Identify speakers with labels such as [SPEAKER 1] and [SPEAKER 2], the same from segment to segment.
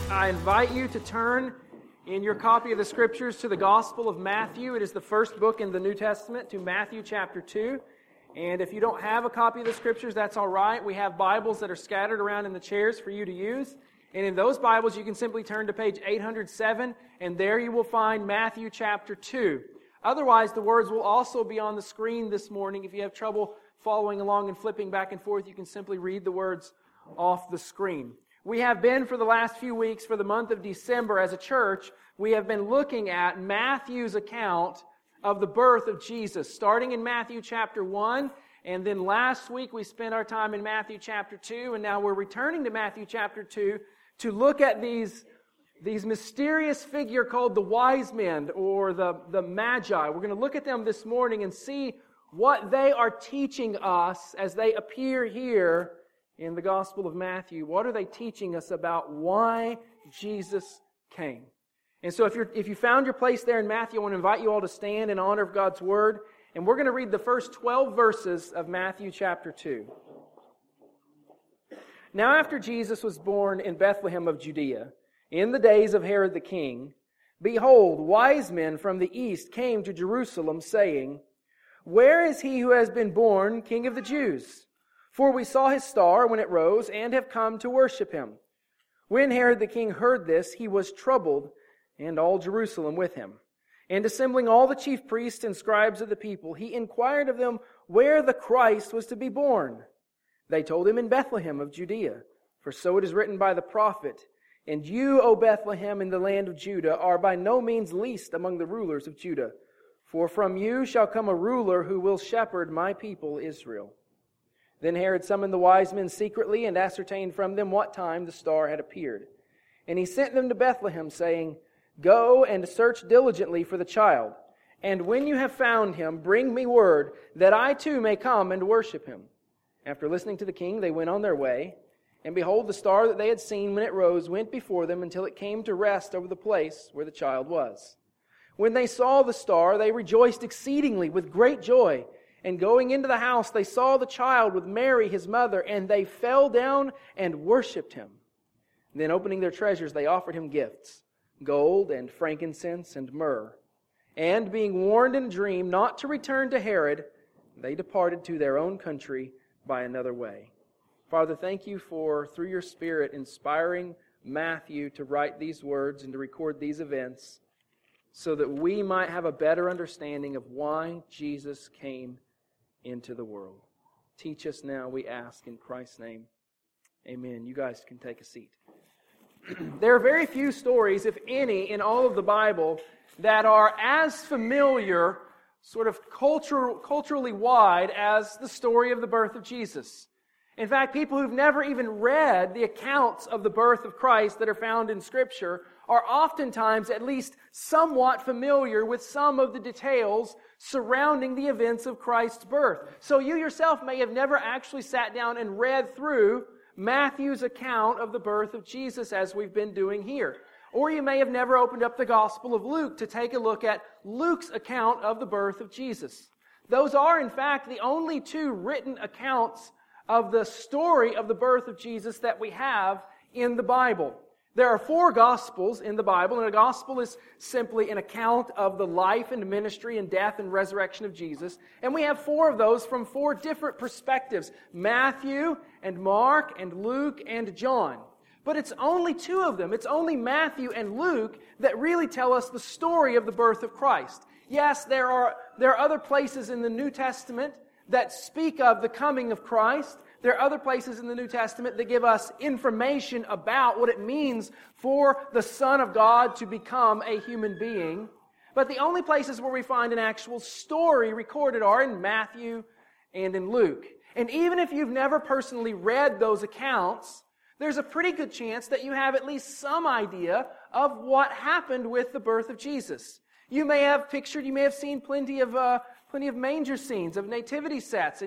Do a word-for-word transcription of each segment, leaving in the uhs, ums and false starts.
[SPEAKER 1] I invite you to turn in your copy of the Scriptures to the Gospel of Matthew. It is the first book in the New Testament, to Matthew chapter two. And if you don't have a copy of the Scriptures, that's all right. We have Bibles that are scattered around in the chairs for you to use. And in those Bibles, you can simply turn to page eight hundred seven, and there you will find Matthew chapter two. Otherwise, the words will also be on the screen this morning. If you have trouble following along and flipping back and forth, you can simply read the words off the screen. We have been, for the last few weeks, for the month of December as a church, we have been looking at Matthew's account of the birth of Jesus, starting in Matthew chapter one, and then last week we spent our time in Matthew chapter two, and now we're returning to Matthew chapter two to look at these, these mysterious figure called the wise men, or the, the magi. We're going to look at them this morning and see what they are teaching us as they appear here in the Gospel of Matthew. What are they teaching us about why Jesus came? And so if you're if you found your place there in Matthew, I want to invite you all to stand in honor of God's Word. And we're going to read the first twelve verses of Matthew chapter two. Now after Jesus was born in Bethlehem of Judea, in the days of Herod the king, behold, wise men from the east came to Jerusalem, saying, Where is he who has been born King of the Jews? For we saw his star when it rose, and have come to worship him. When Herod the king heard this, he was troubled, and all Jerusalem with him. And assembling all the chief priests and scribes of the people, he inquired of them where the Christ was to be born. They told him, In Bethlehem of Judea, for so it is written by the prophet, And you, O Bethlehem, in the land of Judah, are by no means least among the rulers of Judah. For from you shall come a ruler who will shepherd my people Israel. Then Herod summoned the wise men secretly and ascertained from them what time the star had appeared. And he sent them to Bethlehem, saying, Go and search diligently for the child, and when you have found him, bring me word, that I too may come and worship him. After listening to the king, they went on their way, and behold, the star that they had seen when it rose went before them until it came to rest over the place where the child was. When they saw the star, they rejoiced exceedingly with great joy. And going into the house, they saw the child with Mary, his mother, and they fell down and worshipped him. Then opening their treasures, they offered him gifts, gold and frankincense and myrrh. And being warned in a dream not to return to Herod, they departed to their own country by another way. Father, thank you for, through your Spirit, inspiring Matthew to write these words and to record these events so that we might have a better understanding of why Jesus came into the world. Teach us now, we ask in Christ's name. Amen. You guys can take a seat. There are very few stories, if any, in all of the Bible that are as familiar, sort of cultural, culturally wide, as the story of the birth of Jesus. In fact, people who've never even read the accounts of the birth of Christ that are found in Scripture are oftentimes at least somewhat familiar with some of the details surrounding the events of Christ's birth. So you yourself may have never actually sat down and read through Matthew's account of the birth of Jesus as we've been doing here. Or you may have never opened up the Gospel of Luke to take a look at Luke's account of the birth of Jesus. Those are, in fact, the only two written accounts of the story of the birth of Jesus that we have in the Bible. There are four Gospels in the Bible, and a Gospel is simply an account of the life and ministry and death and resurrection of Jesus. And we have four of those from four different perspectives: Matthew and Mark and Luke and John. But it's only two of them. It's only Matthew and Luke that really tell us the story of the birth of Christ. Yes, there are, there are other places in the New Testament that speak of the coming of Christ. There are other places in the New Testament that give us information about what it means for the Son of God to become a human being. But the only places where we find an actual story recorded are in Matthew and in Luke. And even if you've never personally read those accounts, there's a pretty good chance that you have at least some idea of what happened with the birth of Jesus. You may have pictured, you may have seen plenty of uh, plenty of manger scenes, of nativity sets, and you've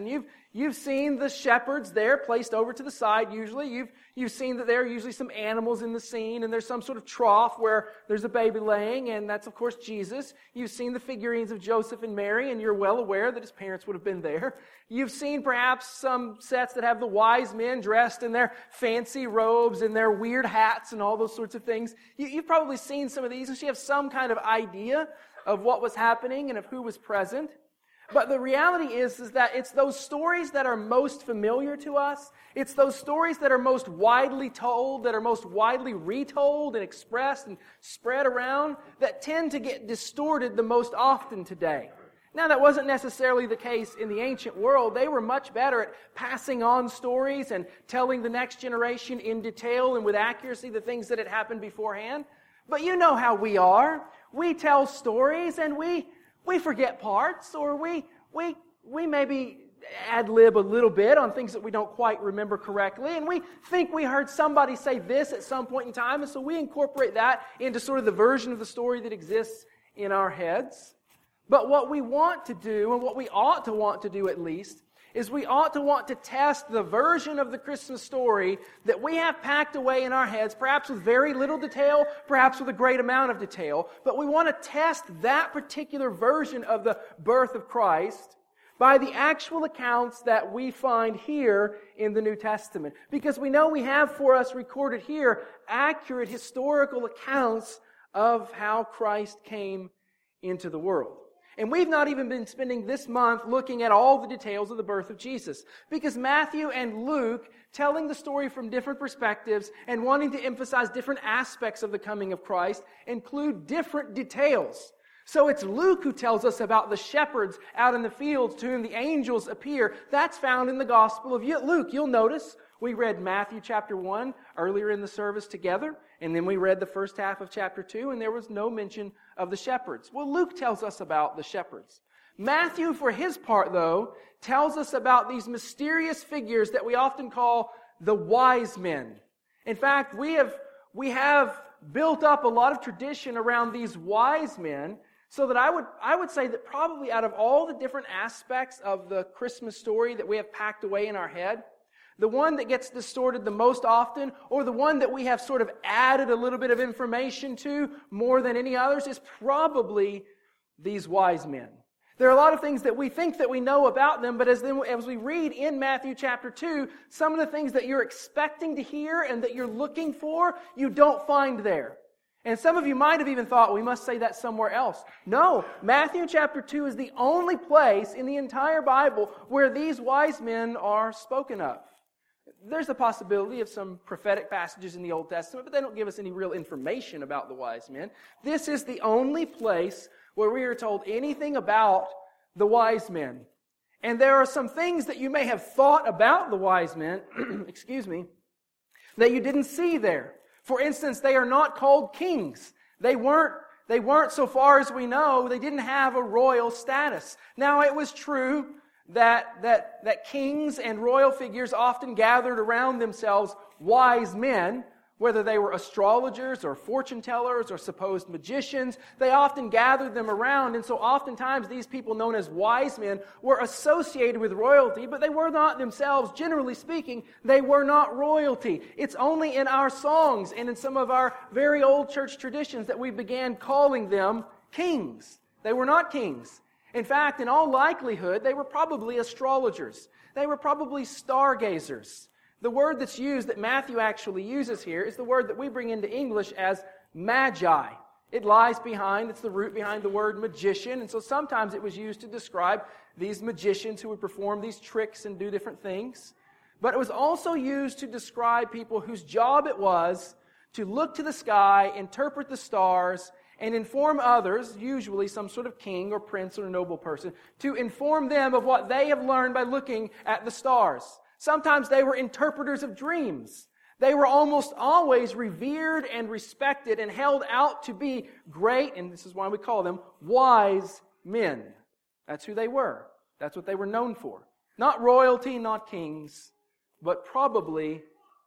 [SPEAKER 1] You've seen the shepherds there placed over to the side usually. You've, you've seen that there are usually some animals in the scene, and there's some sort of trough where there's a baby laying, and that's, of course, Jesus. You've seen the figurines of Joseph and Mary, and you're well aware that his parents would have been there. You've seen perhaps some sets that have the wise men dressed in their fancy robes and their weird hats and all those sorts of things. You, you've probably seen some of these, and so you have some kind of idea of what was happening and of who was present. But the reality is, is that it's those stories that are most familiar to us. It's those stories that are most widely told, that are most widely retold and expressed and spread around, that tend to get distorted the most often today. Now, that wasn't necessarily the case in the ancient world. They were much better at passing on stories and telling the next generation in detail and with accuracy the things that had happened beforehand. But you know how we are. We tell stories and we... We forget parts, or we we we maybe ad-lib a little bit on things that we don't quite remember correctly, and we think we heard somebody say this at some point in time, and so we incorporate that into sort of the version of the story that exists in our heads. But what we want to do, and what we ought to want to do at least, is we ought to want to test the version of the Christmas story that we have packed away in our heads, perhaps with very little detail, perhaps with a great amount of detail, but we want to test that particular version of the birth of Christ by the actual accounts that we find here in the New Testament. Because we know we have for us recorded here accurate historical accounts of how Christ came into the world. And we've not even been spending this month looking at all the details of the birth of Jesus. Because Matthew and Luke, telling the story from different perspectives and wanting to emphasize different aspects of the coming of Christ, include different details. So it's Luke who tells us about the shepherds out in the fields to whom the angels appear. That's found in the Gospel of Luke. You'll notice we read Matthew chapter one earlier in the service together, and then we read the first half of chapter two, and there was no mention of the shepherds. Well, Luke tells us about the shepherds. Matthew, for his part, though, tells us about these mysterious figures that we often call the wise men. In fact, we have, we have built up a lot of tradition around these wise men, so that I would, I would say that probably out of all the different aspects of the Christmas story that we have packed away in our head, the one that gets distorted the most often, or the one that we have sort of added a little bit of information to more than any others, is probably these wise men. There are a lot of things that we think that we know about them, but as, then, as we read in Matthew chapter two, some of the things that you're expecting to hear and that you're looking for, you don't find there. And some of you might have even thought, we must say that somewhere else. No, Matthew chapter two is the only place in the entire Bible where these wise men are spoken of. There's a possibility of some prophetic passages in the Old Testament, but they don't give us any real information about the wise men. This is the only place where we are told anything about the wise men. And there are some things that you may have thought about the wise men, excuse me, that you didn't see there. For instance, they are not called kings. They weren't, they weren't, so far as we know, they didn't have a royal status. Now, it was true that, that, that kings and royal figures often gathered around themselves wise men, whether they were astrologers or fortune tellers or supposed magicians. They often gathered them around, and so oftentimes these people known as wise men were associated with royalty, but they were not themselves, generally speaking, they were not royalty. It's only in our songs and in some of our very old church traditions that we began calling them kings. They were not kings. In fact, in all likelihood, they were probably astrologers. They were probably stargazers. The word that's used, that Matthew actually uses here, is the word that we bring into English as magi. It lies behind, it's the root behind the word magician, and so sometimes it was used to describe these magicians who would perform these tricks and do different things. But it was also used to describe people whose job it was to look to the sky, interpret the stars, and inform others, usually some sort of king or prince or noble person, to inform them of what they have learned by looking at the stars. Sometimes they were interpreters of dreams. They were almost always revered and respected and held out to be great, and this is why we call them wise men. That's who they were. That's what they were known for. Not royalty, not kings, but probably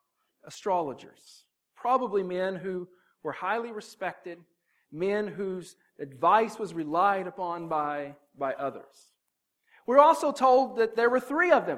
[SPEAKER 1] astrologers. Probably men who were highly respected, men whose advice was relied upon by, by others. We're also told that there were three of them.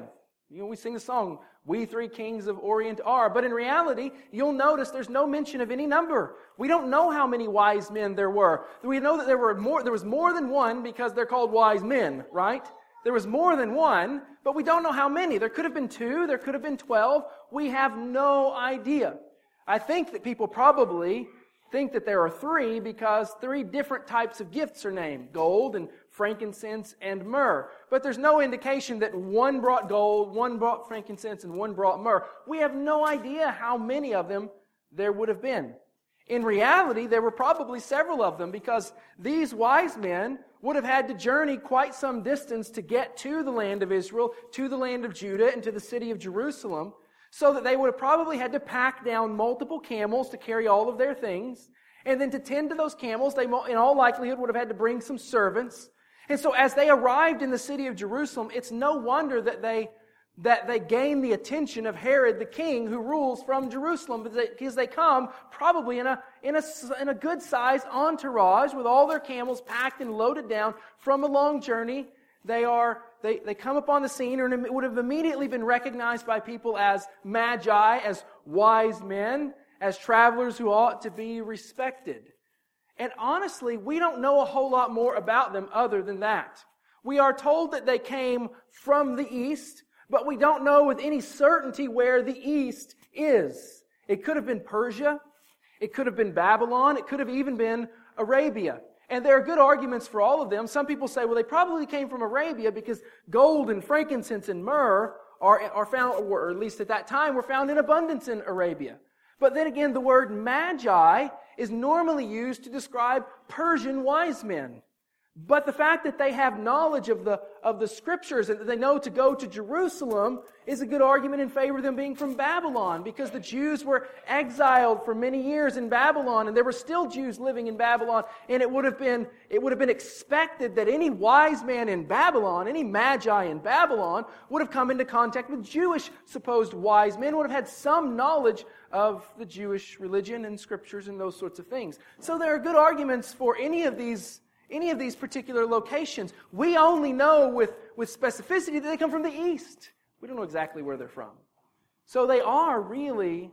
[SPEAKER 1] You know, we sing the song, "We three kings of Orient are." But in reality, you'll notice there's no mention of any number. We don't know how many wise men there were. We know that there were more. There was more than one because they're called wise men, right? There was more than one, but we don't know how many. There could have been two. There could have been twelve. We have no idea. I think that people probably think that there are three because three different types of gifts are named: gold and frankincense and myrrh. But there's no indication that one brought gold, one brought frankincense, and one brought myrrh. We have no idea how many of them there would have been. In reality, there were probably several of them because these wise men would have had to journey quite some distance to get to the land of Israel, to the land of Judah, and to the city of Jerusalem, so that they would have probably had to pack down multiple camels to carry all of their things. And then to tend to those camels, they in all likelihood would have had to bring some servants. And so as they arrived in the city of Jerusalem, it's no wonder that they that they gained the attention of Herod the king, who rules from Jerusalem, because they come probably in a in a in a good sized entourage with all their camels packed and loaded down from a long journey. They are they they come upon the scene and would have immediately been recognized by people as magi, as wise men, as travelers who ought to be respected. And honestly, we don't know a whole lot more about them other than that. We are told that they came from the east, but we don't know with any certainty where the east is. It could have been Persia. It could have been Babylon. It could have even been Arabia. And there are good arguments for all of them. Some people say, well, they probably came from Arabia because gold and frankincense and myrrh are, are found, or at least at that time, were found in abundance in Arabia. But then again, the word magi is normally used to describe Persian wise men. But the fact that they have knowledge of the of the Scriptures and that they know to go to Jerusalem is a good argument in favor of them being from Babylon, because the Jews were exiled for many years in Babylon, and there were still Jews living in Babylon, and it would have been it would have been expected that any wise man in Babylon, any magi in Babylon, would have come into contact with Jewish supposed wise men, would have had some knowledge of the Jewish religion and Scriptures and those sorts of things. So there are good arguments for any of these Any of these particular locations. We only know with, with specificity that they come from the east. We don't know exactly where they're from. So they are really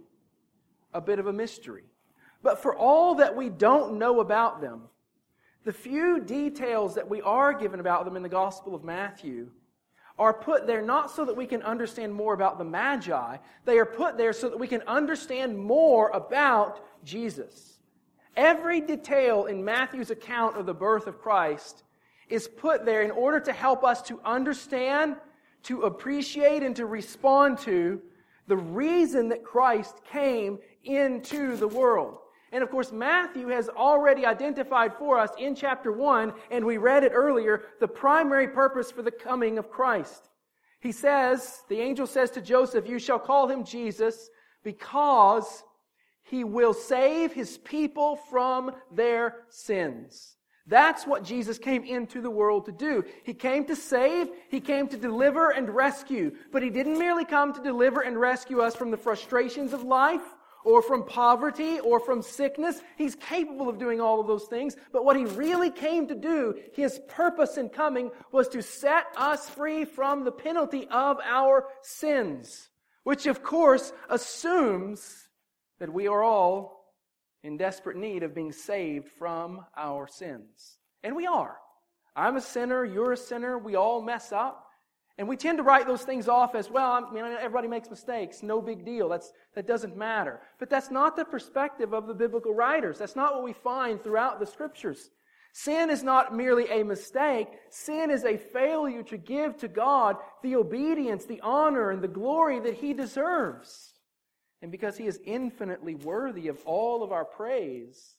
[SPEAKER 1] a bit of a mystery. But for all that we don't know about them, the few details that we are given about them in the Gospel of Matthew are put there not so that we can understand more about the Magi. They are put there so that we can understand more about Jesus. Every detail in Matthew's account of the birth of Christ is put there in order to help us to understand, to appreciate, and to respond to the reason that Christ came into the world. And of course, Matthew has already identified for us in chapter one, and we read it earlier, the primary purpose for the coming of Christ. He says, the angel says to Joseph, "You shall call him Jesus, because He will save His people from their sins." That's what Jesus came into the world to do. He came to save, He came to deliver and rescue. But He didn't merely come to deliver and rescue us from the frustrations of life, or from poverty, or from sickness. He's capable of doing all of those things. But what He really came to do, His purpose in coming, was to set us free from the penalty of our sins. Which of course assumes that we are all in desperate need of being saved from our sins. And we are. I'm a sinner, you're a sinner, we all mess up. And we tend to write those things off as, well, I mean, everybody makes mistakes, no big deal, That's that doesn't matter. But that's not the perspective of the biblical writers. That's not what we find throughout the Scriptures. Sin is not merely a mistake. Sin is a failure to give to God the obedience, the honor, and the glory that He deserves. And because He is infinitely worthy of all of our praise,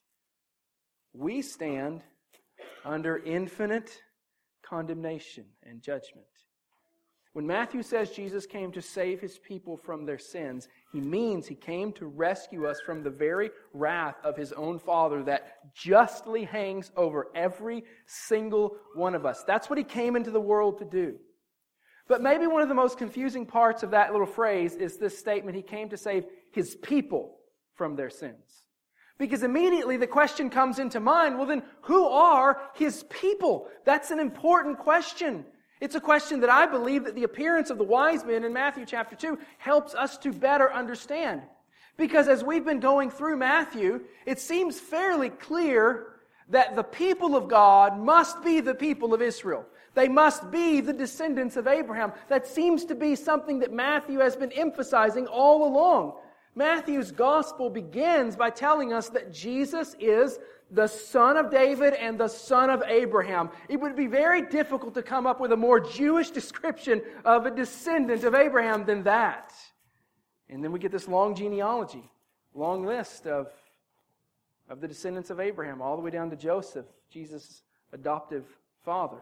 [SPEAKER 1] we stand under infinite condemnation and judgment. When Matthew says Jesus came to save His people from their sins, he means He came to rescue us from the very wrath of His own Father that justly hangs over every single one of us. That's what He came into the world to do. But maybe one of the most confusing parts of that little phrase is this statement, He came to save His people from their sins. Because immediately the question comes into mind, well then, who are His people? That's an important question. It's a question that I believe that the appearance of the wise men in Matthew chapter two helps us to better understand. Because as we've been going through Matthew, it seems fairly clear that the people of God must be the people of Israel. They must be the descendants of Abraham. That seems to be something that Matthew has been emphasizing all along. Matthew's gospel begins by telling us that Jesus is the son of David and the son of Abraham. It would be very difficult to come up with a more Jewish description of a descendant of Abraham than that. And then we get this long genealogy, long list of, of the descendants of Abraham, all the way down to Joseph, Jesus' adoptive father.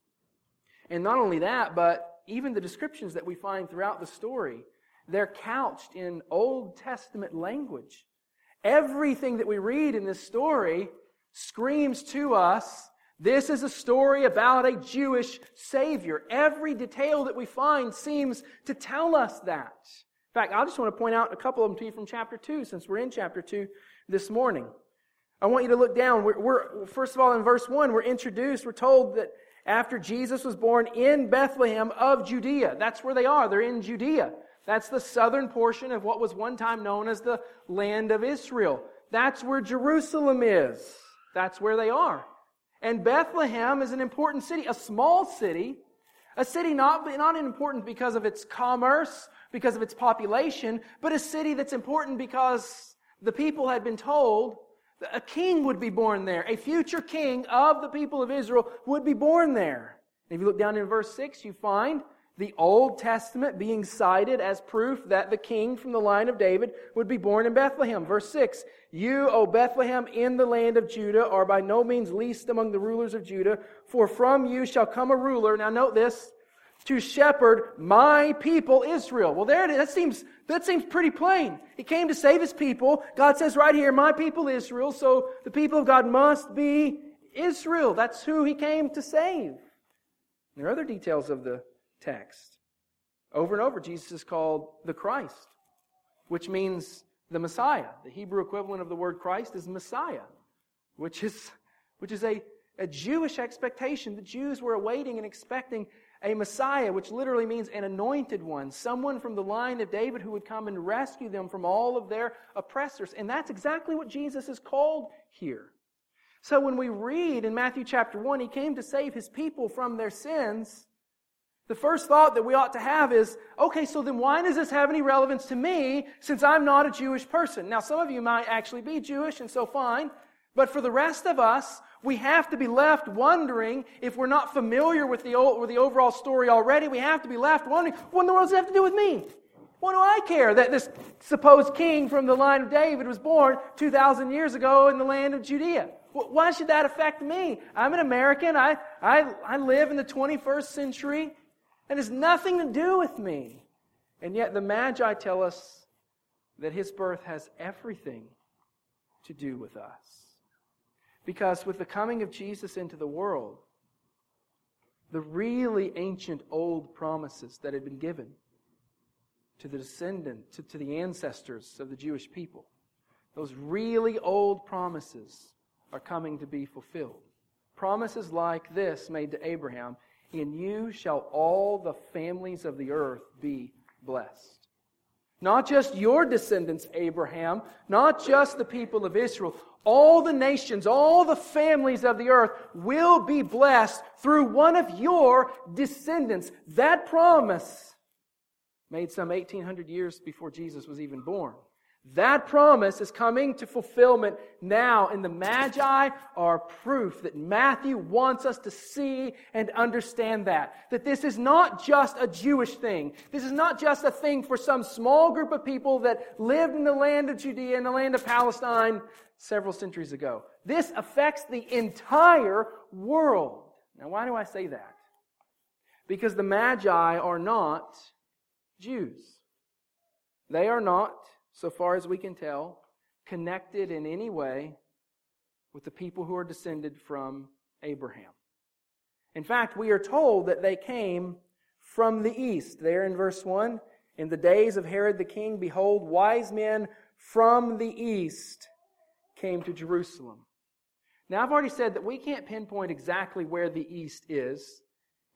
[SPEAKER 1] And not only that, but even the descriptions that we find throughout the story, they're couched in Old Testament language. Everything that we read in this story screams to us, this is a story about a Jewish Savior. Every detail that we find seems to tell us that. In fact, I just want to point out a couple of them to you from chapter two, since we're in chapter two this morning. I want you to look down. We're, we're first of all, in verse one, we're introduced, we're told that after Jesus was born in Bethlehem of Judea. That's where they are. They're in Judea. That's the southern portion of what was one time known as the land of Israel. That's where Jerusalem is. That's where they are. And Bethlehem is an important city, a small city, a city not, not important because of its commerce, because of its population, but a city that's important because the people had been told that a king would be born there. A future king of the people of Israel would be born there. And if you look down in verse six, you find the Old Testament being cited as proof that the king from the line of David would be born in Bethlehem. Verse six, you, O Bethlehem, in the land of Judah, are by no means least among the rulers of Judah, for from you shall come a ruler. Now note this, to shepherd my people Israel. Well, there it is. That seems, that seems pretty plain. He came to save His people. God says right here, my people Israel. So the people of God must be Israel. That's who He came to save. There are other details of the text. Over and over, Jesus is called the Christ, which means the Messiah. The Hebrew equivalent of the word Christ is Messiah, which is, which is a, a Jewish expectation. The Jews were awaiting and expecting a Messiah, which literally means an anointed one, someone from the line of David who would come and rescue them from all of their oppressors. And that's exactly what Jesus is called here. So when we read in Matthew chapter one, He came to save His people from their sins, the first thought that we ought to have is, okay, so then why does this have any relevance to me since I'm not a Jewish person? Now, some of you might actually be Jewish, and so fine. But for the rest of us, we have to be left wondering, if we're not familiar with the, old, with the overall story already, we have to be left wondering, what in the world does it have to do with me? What do I care that this supposed king from the line of David was born two thousand years ago in the land of Judea? Why should that affect me? I'm an American. I, I, I live in the twenty-first century. It has nothing to do with me. And yet the Magi tell us that His birth has everything to do with us. Because with the coming of Jesus into the world, the really ancient old promises that had been given to the descendant, to, to the ancestors of the Jewish people, those really old promises are coming to be fulfilled. Promises like this made to Abraham, in you shall all the families of the earth be blessed. Not just your descendants, Abraham, not just the people of Israel, all the nations, all the families of the earth will be blessed through one of your descendants. That promise, made some eighteen hundred years before Jesus was even born, that promise is coming to fulfillment now, and the Magi are proof that Matthew wants us to see and understand that. That this is not just a Jewish thing. This is not just a thing for some small group of people that lived in the land of Judea and the land of Palestine several centuries ago. This affects the entire world. Now, why do I say that? Because the Magi are not Jews. They are not, so far as we can tell, connected in any way with the people who are descended from Abraham. In fact, we are told that they came from the east. There in verse one, in the days of Herod the king, behold, wise men from the east came to Jerusalem. Now, I've already said that we can't pinpoint exactly where the east is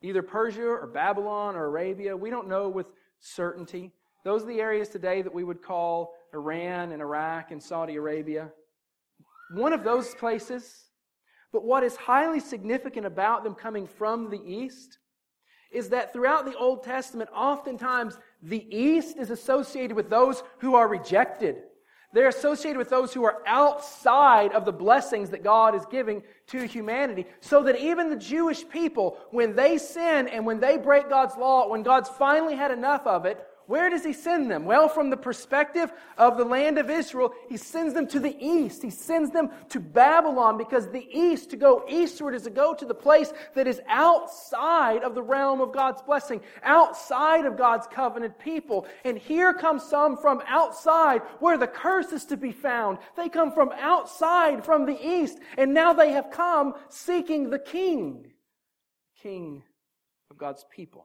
[SPEAKER 1] Either Persia or Babylon or Arabia. We don't know with certainty. Those are the areas today that we would call Iran and Iraq and Saudi Arabia. One of those places. But what is highly significant about them coming from the east is that throughout the Old Testament, oftentimes the east is associated with those who are rejected. They're associated with those who are outside of the blessings that God is giving to humanity. So that even the Jewish people, when they sin and when they break God's law, when God's finally had enough of it, where does He send them? Well, from the perspective of the land of Israel, He sends them to the east. He sends them to Babylon, because the east, to go eastward, is to go to the place that is outside of the realm of God's blessing, outside of God's covenant people. And here come some from outside where the curse is to be found. They come from outside, from the east, and now they have come seeking the King, King of God's people.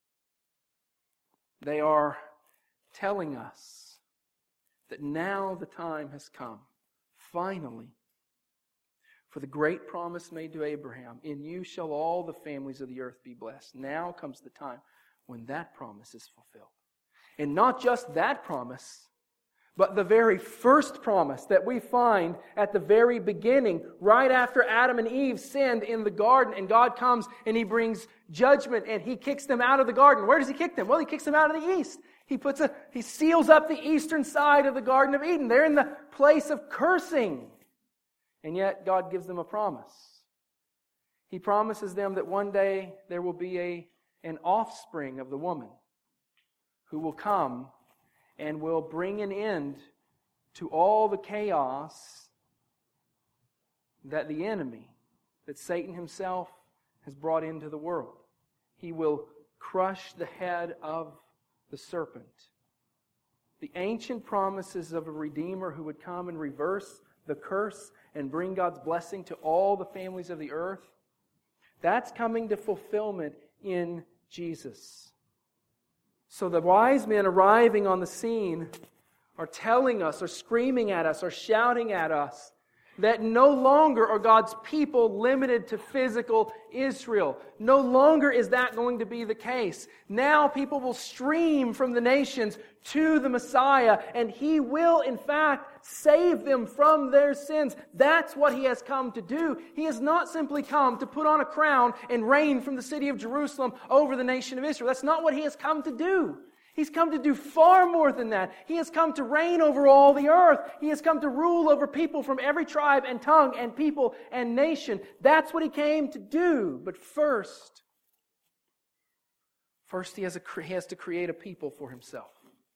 [SPEAKER 1] They are telling us that now the time has come, finally, for the great promise made to Abraham, in you shall all the families of the earth be blessed. Now comes the time when that promise is fulfilled. And not just that promise, but the very first promise that we find at the very beginning, right after Adam and Eve sinned in the garden, and God comes and He brings judgment and He kicks them out of the garden. Where does He kick them? Well, He kicks them out of the east. He puts a He seals up the eastern side of the Garden of Eden. They're in the place of cursing. And yet God gives them a promise. He promises them that one day there will be a an offspring of the woman who will come and will bring an end to all the chaos that the enemy, that Satan himself has brought into the world. He will crush the head of the serpent. The ancient promises of a Redeemer who would come and reverse the curse and bring God's blessing to all the families of the earth, that's coming to fulfillment in Jesus. So the wise men arriving on the scene are telling us, or screaming at us, or shouting at us that no longer are God's people limited to physical Israel. No longer is that going to be the case. Now people will stream from the nations to the Messiah, and He will, in fact, save them from their sins. That's what He has come to do. He has not simply come to put on a crown and reign from the city of Jerusalem over the nation of Israel. That's not what He has come to do. He's come to do far more than that. He has come to reign over all the earth. He has come to rule over people from every tribe and tongue and people and nation. That's what He came to do. But first, first He has, a, he has to create a people for Himself.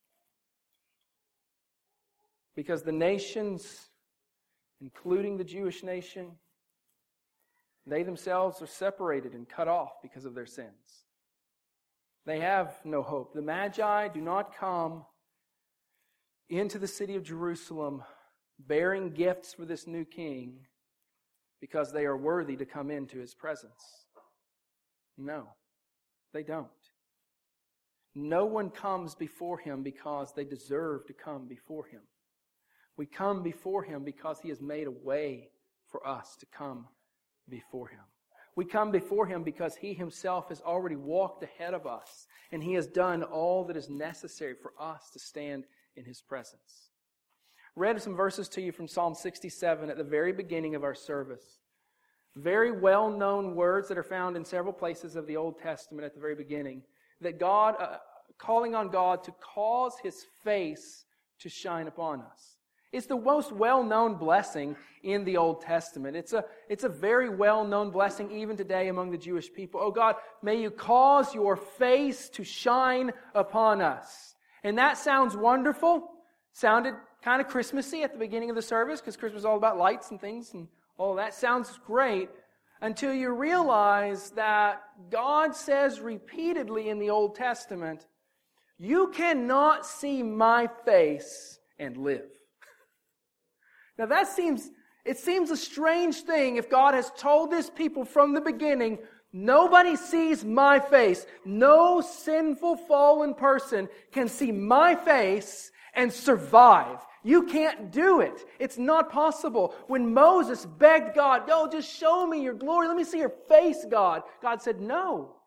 [SPEAKER 1] Because the nations, including the Jewish nation, they themselves are separated and cut off because of their sins. They have no hope. The Magi do not come into the city of Jerusalem bearing gifts for this new king because they are worthy to come into His presence. No, they don't. No one comes before Him because they deserve to come before Him. We come before Him because He has made a way for us to come before Him. We come before Him because He Himself has already walked ahead of us, and He has done all that is necessary for us to stand in His presence. I read some verses to you from Psalm sixty-seven at the very beginning of our service. Very well-known words that are found in several places of the Old Testament at the very beginning. That God, uh, calling on God to cause His face to shine upon us. It's the most well-known blessing in the Old Testament. It's a, it's a very well-known blessing even today among the Jewish people. Oh God, may you cause your face to shine upon us. And that sounds wonderful. Sounded kind of Christmassy at the beginning of the service, because Christmas is all about lights and things, and all that sounds great, until you realize that God says repeatedly in the Old Testament, you cannot see my face and live. Now that seems, it seems a strange thing if God has told His people from the beginning, nobody sees my face. No sinful fallen person can see my face and survive. You can't do it. It's not possible. When Moses begged God, oh, just show me your glory. Let me see your face, God. God said, no.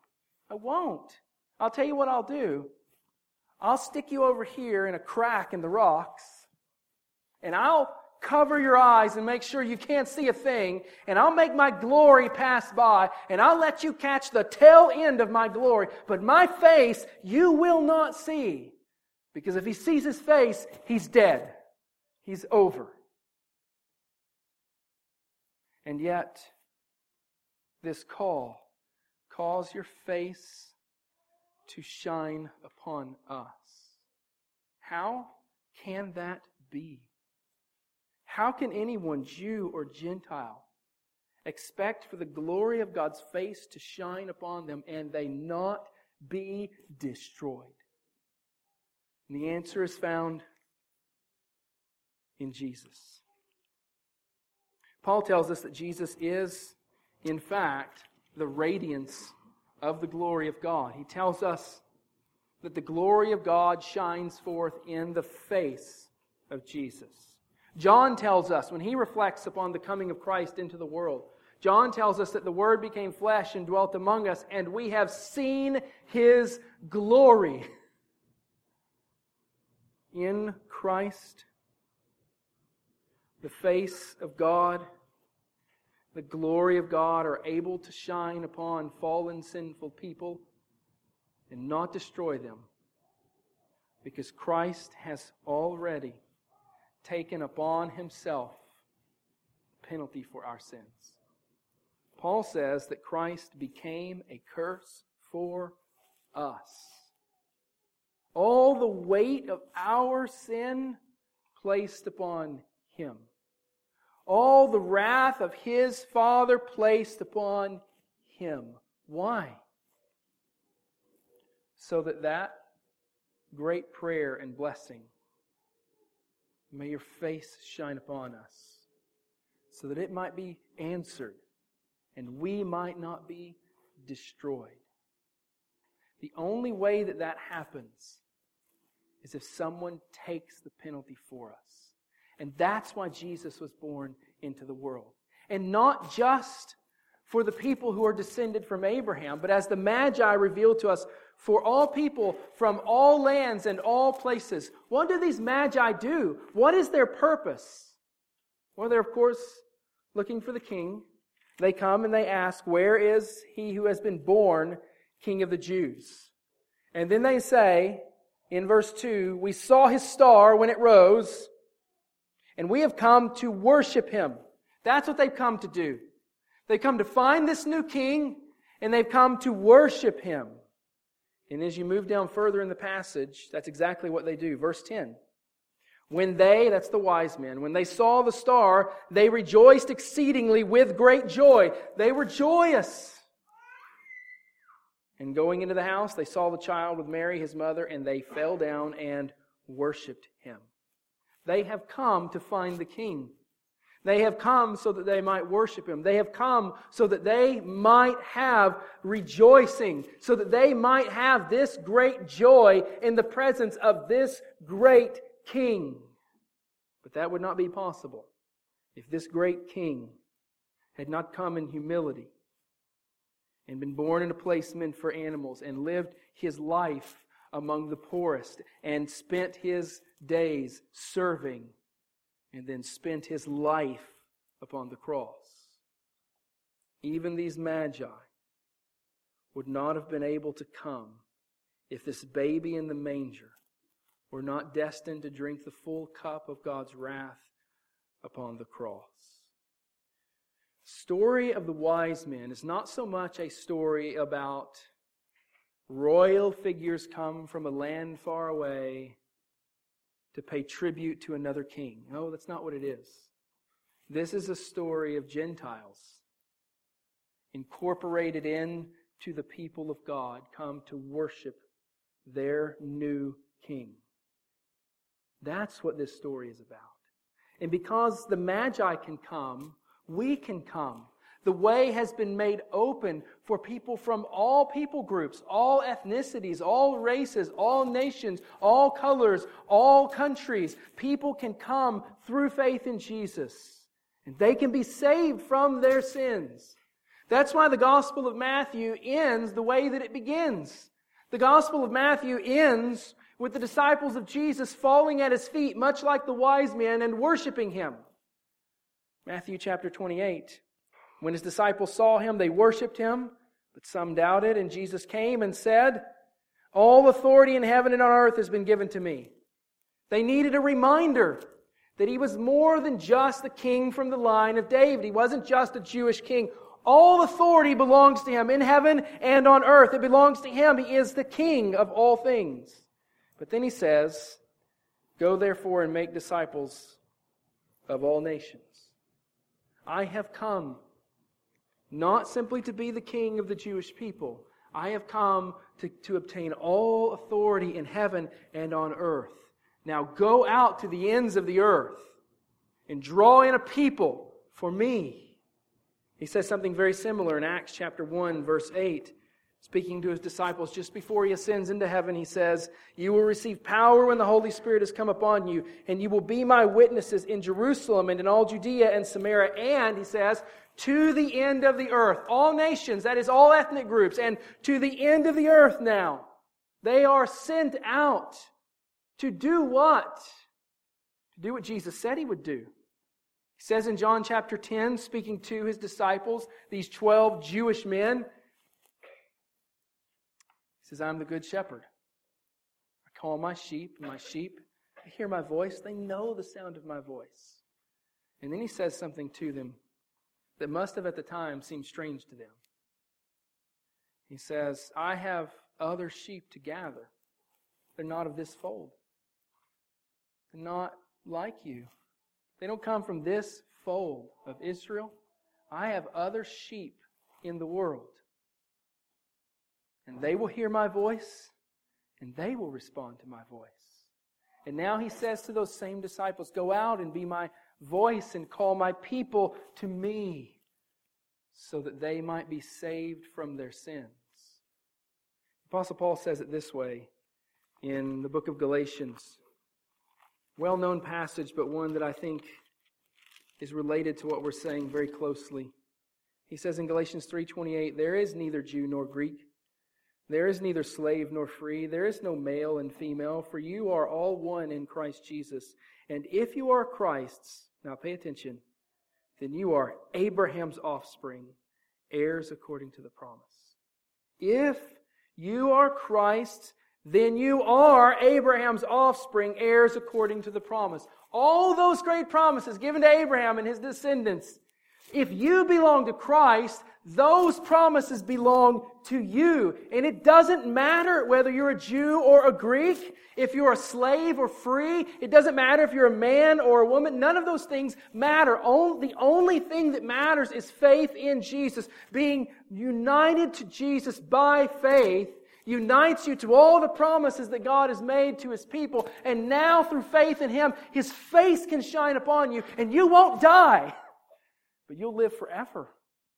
[SPEAKER 1] I won't. I'll tell you what I'll do. I'll stick you over here in a crack in the rocks, and I'll cover your eyes and make sure you can't see a thing, and I'll make my glory pass by, and I'll let you catch the tail end of my glory, but my face you will not see. Because if he sees his face, he's dead. He's over. And yet, this call, cause your face to shine upon us. How can that be? How can anyone, Jew or Gentile, expect for the glory of God's face to shine upon them and they not be destroyed? And the answer is found in Jesus. Paul tells us that Jesus is, in fact, the radiance of the glory of God. He tells us that the glory of God shines forth in the face of Jesus. John tells us, when he reflects upon the coming of Christ into the world, John tells us that the Word became flesh and dwelt among us, and we have seen His glory. In Christ, the face of God, the glory of God are able to shine upon fallen, sinful people and not destroy them, because Christ has already taken upon Himself the penalty for our sins. Paul says that Christ became a curse for us. All the weight of our sin placed upon Him. All the wrath of His Father placed upon Him. Why? So that that great prayer and blessing, may your face shine upon us, so that it might be answered and we might not be destroyed. The only way that that happens is if someone takes the penalty for us. And that's why Jesus was born into the world. And not just for the people who are descended from Abraham, but as the Magi revealed to us, for all people from all lands and all places. What do these Magi do? What is their purpose? Well, they're of course looking for the king. They come and they ask, where is he who has been born King of the Jews? And then they say, in verse two, we saw his star when it rose, and we have come to worship him. That's what they've come to do. They've come to find this new king, and they've come to worship him. And as you move down further in the passage, that's exactly what they do. Verse ten. When they, that's the wise men, when they saw the star, they rejoiced exceedingly with great joy. They were joyous. And going into the house, they saw the child with Mary, his mother, and they fell down and worshipped him. They have come to find the king. They have come so that they might worship him. They have come so that they might have rejoicing, so that they might have this great joy in the presence of this great king. But that would not be possible if this great king had not come in humility and been born in a place meant for animals and lived his life among the poorest and spent his days serving and then spent his life upon the cross. Even these Magi would not have been able to come if this baby in the manger were not destined to drink the full cup of God's wrath upon the cross. The story of the wise men is not so much a story about royal figures come from a land far away to pay tribute to another king. No, that's not what it is. This is a story of Gentiles incorporated into the people of God, come to worship their new king. That's what this story is about. And because the Magi can come, we can come. The way has been made open for people from all people groups, all ethnicities, all races, all nations, all colors, all countries. People can come through faith in Jesus, and they can be saved from their sins. That's why the Gospel of Matthew ends the way that it begins. The Gospel of Matthew ends with the disciples of Jesus falling at His feet, much like the wise men, and worshiping Him. Matthew chapter twenty-eight. When His disciples saw Him, they worshiped Him, but some doubted, and Jesus came and said, "All authority in heaven and on earth has been given to me." They needed a reminder that He was more than just the king from the line of David. He wasn't just a Jewish king. All authority belongs to Him in heaven and on earth. It belongs to Him. He is the King of all things. But then He says, "Go therefore and make disciples of all nations." I have come not simply to be the king of the Jewish people. I have come to, to obtain all authority in heaven and on earth. Now go out to the ends of the earth and draw in a people for me. He says something very similar in Acts chapter one, verse eight. Speaking to His disciples just before He ascends into heaven, He says, "You will receive power when the Holy Spirit has come upon you, and you will be my witnesses in Jerusalem and in all Judea and Samaria, and," He says, "to the end of the earth." All nations, that is all ethnic groups, and to the end of the earth now. They are sent out to do what? To do what Jesus said He would do. He says in John chapter ten, speaking to His disciples, these twelve Jewish men, He says, "I'm the good shepherd. I call my sheep, and my sheep, they hear my voice. They know the sound of my voice." And then He says something to them that must have at the time seemed strange to them. He says, "I have other sheep to gather. They're not of this fold. They're not like you. They don't come from this fold of Israel. I have other sheep in the world. And they will hear my voice, and they will respond to my voice." And now He says to those same disciples, "Go out and be my voice and call my people to me, so that they might be saved from their sins." Apostle Paul says it this way in the book of Galatians. Well-known passage, but one that I think is related to what we're saying very closely. He says in Galatians three twenty-eight, "There is neither Jew nor Greek. There is neither slave nor free. There is no male and female, for you are all one in Christ Jesus. And if you are Christ's," now pay attention, "then you are Abraham's offspring, heirs according to the promise." If you are Christ's, then you are Abraham's offspring, heirs according to the promise. All those great promises given to Abraham and his descendants. If you belong to Christ, those promises belong to you. And it doesn't matter whether you're a Jew or a Greek, if you're a slave or free. It doesn't matter if you're a man or a woman. None of those things matter. The only thing that matters is faith in Jesus. Being united to Jesus by faith unites you to all the promises that God has made to His people. And now through faith in Him, His face can shine upon you and you won't die. But you'll live forever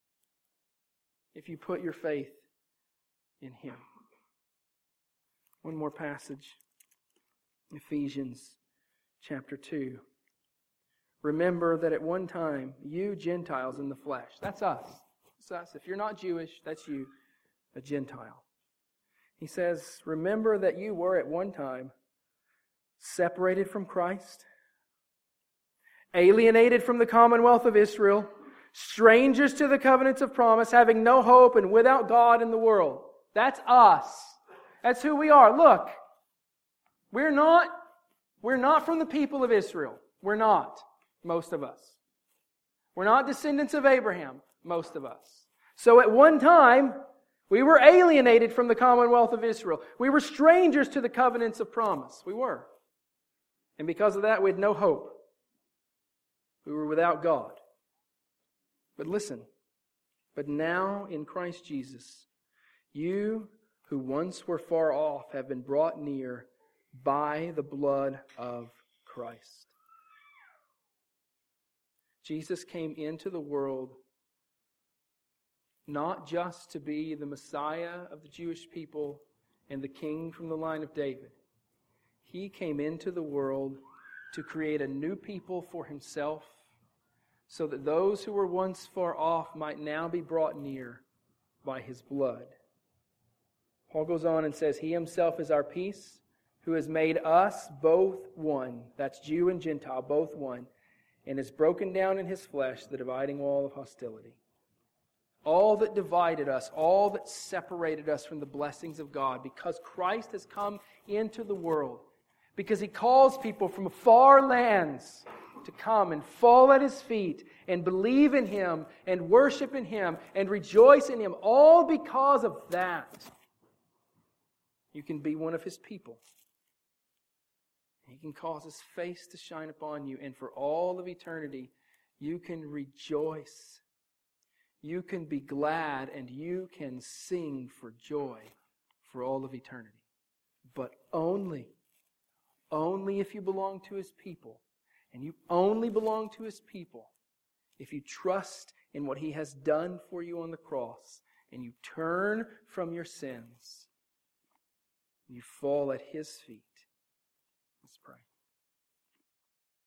[SPEAKER 1] if you put your faith in Him. One more passage. Ephesians chapter two. "Remember that at one time, you Gentiles in the flesh," that's us. That's us. If you're not Jewish, that's you, a Gentile. He says, "Remember that you were at one time separated from Christ, alienated from the commonwealth of Israel, strangers to the covenants of promise, having no hope and without God in the world." That's us. That's who we are. Look, we're not, we're not from the people of Israel. We're not, most of us. We're not descendants of Abraham, most of us. So at one time, we were alienated from the commonwealth of Israel. We were strangers to the covenants of promise. We were. And because of that, we had no hope. We were without God. But listen, but now in Christ Jesus, you who once were far off have been brought near by the blood of Christ. Jesus came into the world not just to be the Messiah of the Jewish people and the King from the line of David. He came into the world to create a new people for Himself so that those who were once far off might now be brought near by His blood. Paul goes on and says, He Himself is our peace, who has made us both one, that's Jew and Gentile, both one, and has broken down in His flesh the dividing wall of hostility. All that divided us, all that separated us from the blessings of God, because Christ has come into the world, because He calls people from far lands to come and fall at His feet and believe in Him and worship in Him and rejoice in Him, all because of that. You can be one of His people. He can cause His face to shine upon you, and for all of eternity, you can rejoice. You can be glad, and you can sing for joy for all of eternity. But only, only if you belong to His people. And you only belong to His people if you trust in what He has done for you on the cross, and you turn from your sins, and you fall at His feet.